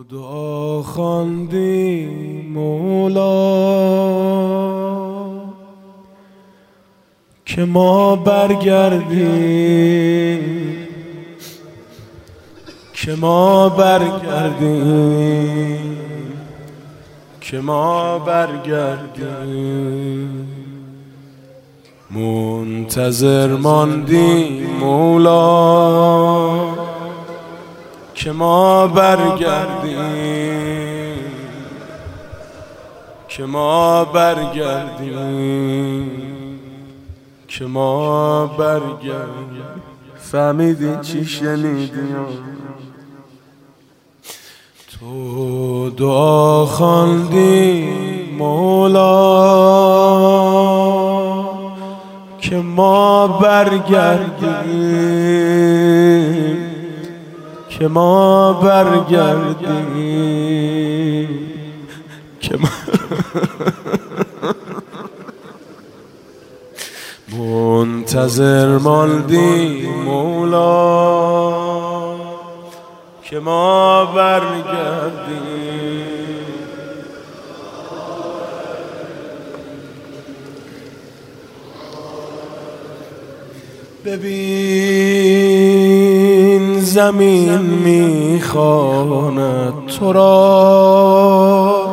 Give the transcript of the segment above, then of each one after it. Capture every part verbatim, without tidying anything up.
دعا خواندی مولا که ما برگردیم، که ما برگردیم، که ما برگردیم. منتظر ماندیم مولا که ما برگردیم، که ما برگردیم، که ما برگردیم. فهمیدی چی شنیدی؟ تو دعا خواندی مولا که ما برگردیم، که ما برگردیم، که ما منتظر ماندی مولا که ما برگردیم. ببین زمین میخواند تو را،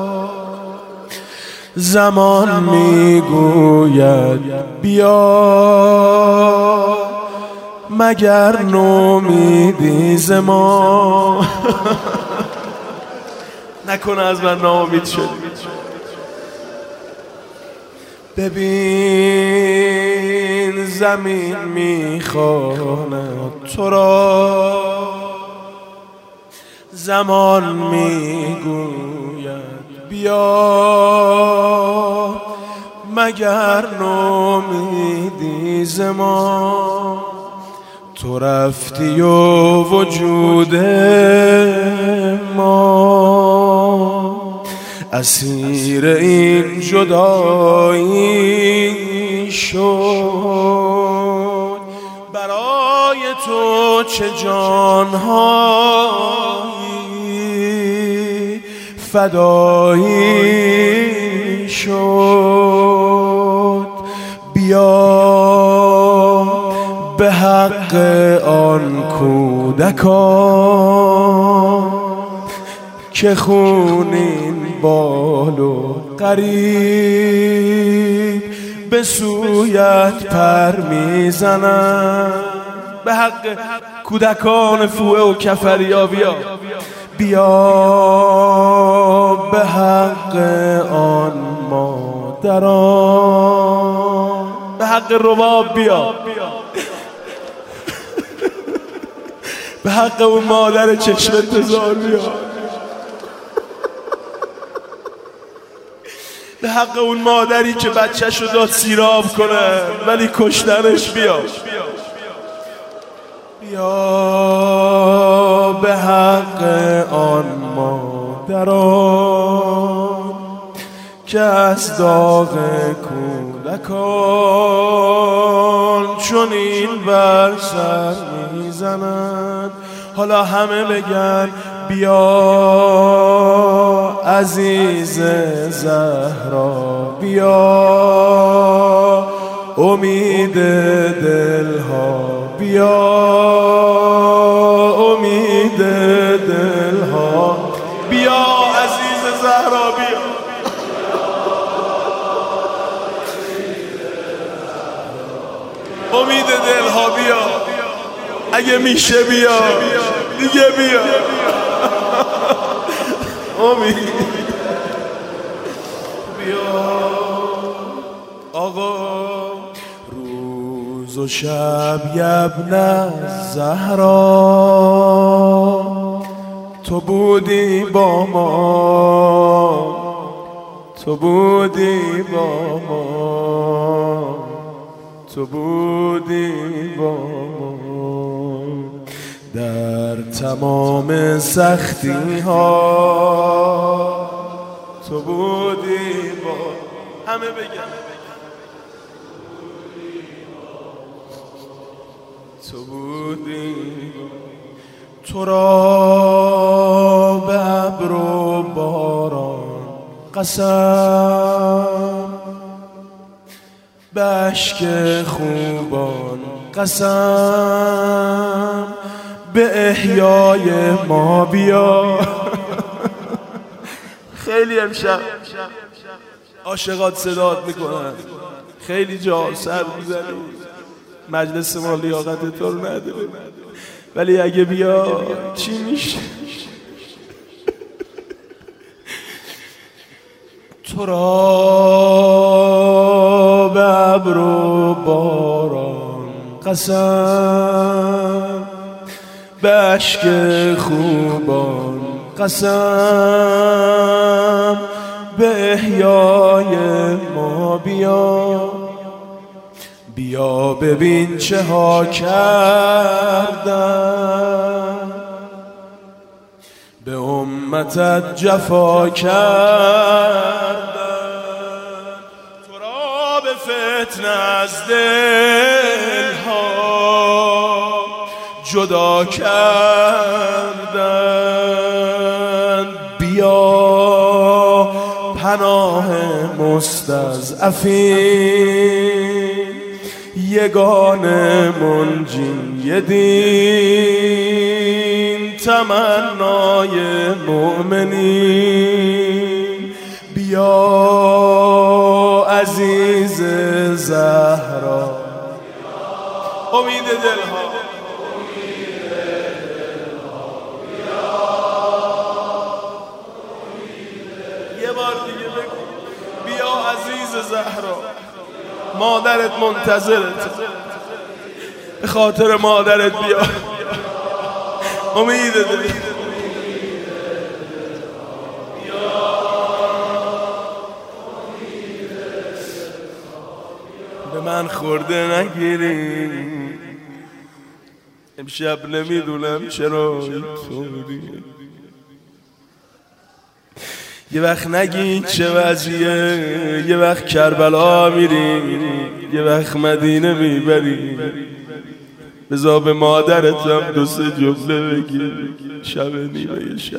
زمان میگوید بیا، مگر نومیدی ز ما؟ نکنه از من ناامید شدی. ببین زمین میخواند تو را، زمان میگوید بیا، مگر نومیدی ز ما؟ تو رفتی و وجود ما اسیر این جدایی شد. برای تو چه جانهایی فدایی شد. بیا به حق آن کودکان که خونین بال و غریب به سویت پر میزنن. به حق کودکان فوعه و کفریا بیا، بیا به حق آن مادران، به حق رباب بیا، به حق اون مادر چشم انتظار بیا، به حق اون مادری که بچه‌شو داد سیراب کنه ولی کشتنش بیا، بیا به حق آن مادران که از داغ کودکان چنین بر سر میزنند. حالا همه بگن بیا عزیز زهرا، بیا امید دلها، بیا امید دلها، بیا عزیز زهرا، بیا امید دلها، بیا اگه میشه بیا دیگه، بیا امید بیا. آقا روز و شب یبن زهرا تو بودی با ما، تو بودی با ما، تو بودی با ما در تمام سختی ها، تو بودی با همه بگن تو بودی. تو را به ابر و باران قسم، به اشک خوبان قسم، به احیای ما بیا. خیلی امشب عاشقات صدات میکنن، خیلی جا سر میزنی، مجلس ما لیاقت تو رو نداره، ولی اگه بیا چی میشه؟ تو را به ابر و باران قسم، به اشک خوبان قسم، به احیای ما بیا. بیا ببین چه ها کردن، به امتت جفا کردن، تو را به فتنه از دلها جدا کردن. بیا پناه مستضعفین، یگانه منجی دین، تمنای مؤمنین. بیا عزیز زهرا، امید دلها، یه بار دیگه بگو بیا عزیز زهرا، مادرت منتظرت، به خاطر مادرت بیا. امید دل به من خورده نگیری، امشب نمیدونم چرا اینطوری. یه وقت نگی چه وضعیه، یه وقت کربلا میری، یه وقت مدینه میبری. بذار به مادرتم دو سه جمله بگی شب نیمه شب.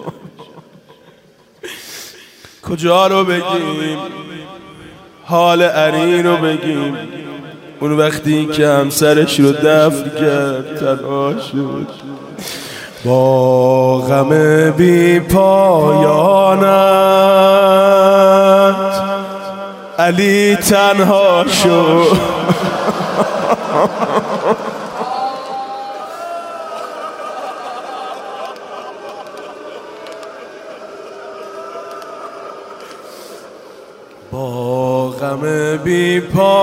کجا رو بگیم؟ حال عرین رو بگیم، اون وقتی که همسرش رو دفن کرد تنها شد. با غم بی پایانت علی تنها شد. با غم بی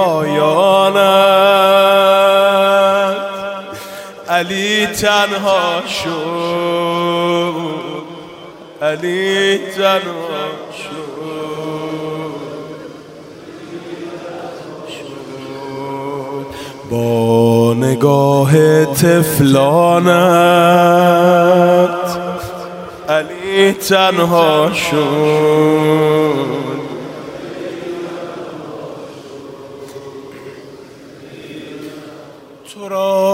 پایانت علی تنها شد، علی تنها شد. با نگاه طفلانت علی تنها شد. تو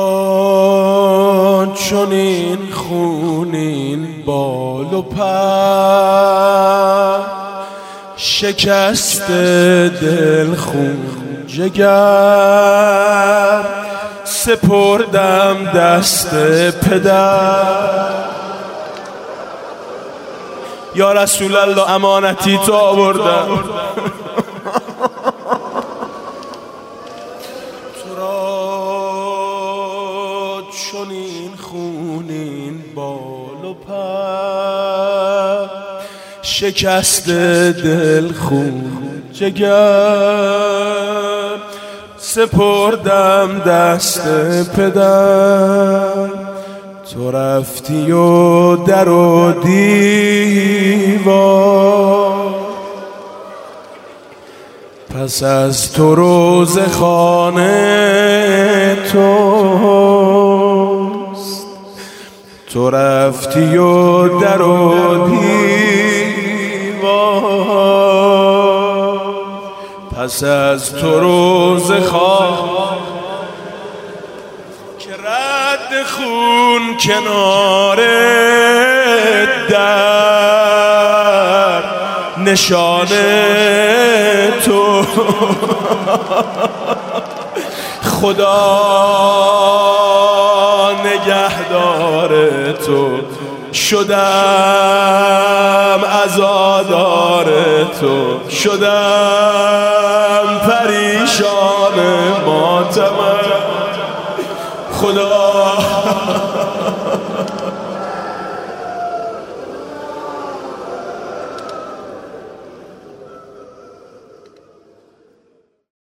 را چنین خونین بال و پر، شکست دل خون جگر، سپردم دست پدر. یا رسول الله امانتی تو آوردم. چنین خونین بال و پر، شکست دل خون جگر، سپردم دست پدر. تو رفتی و در و دیوار، پس از تو روز خانه توست. تو رفتی و در و دیوار، پس از تو روز خانه که رد خون کنار در نشانه تو خدا نگهدار تو شدم عزادار تو شدم پریشان ماتم خدا